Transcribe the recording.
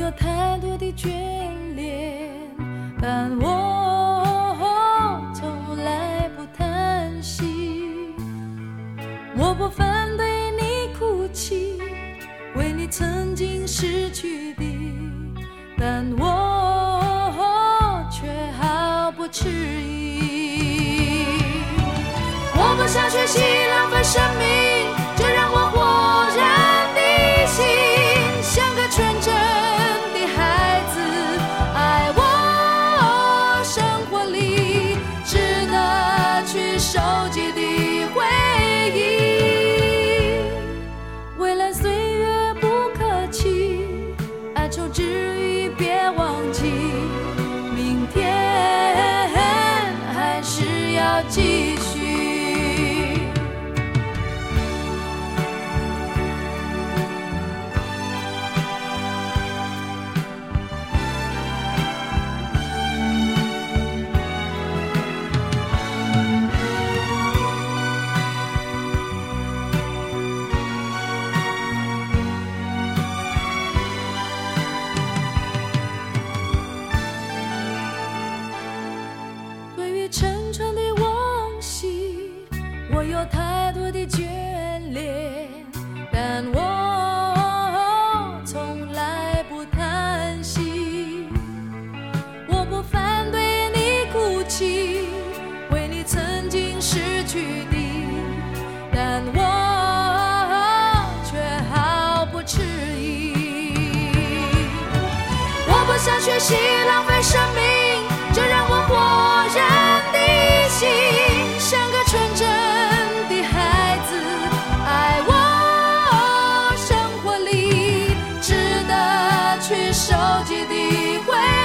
有太多的眷恋，但我从来不叹息。我不反对你哭泣，为你曾经失去的，但我却毫不迟疑。我不想学习浪费生命，这让我豁然的心，像个纯真的孩子，爱我生活里值得去收集的回忆。未来岁月不可期，哀愁之余别忘记，明天还是要继续。沉沉的往昔，我有太多的眷恋，但我从来不叹息。我不反对你哭泣，为你曾经失去的，但我却毫不迟疑。我不想学习浪费生命，这让我豁然的心，像个纯真的孩子，爱我生活里值得去收集的回忆。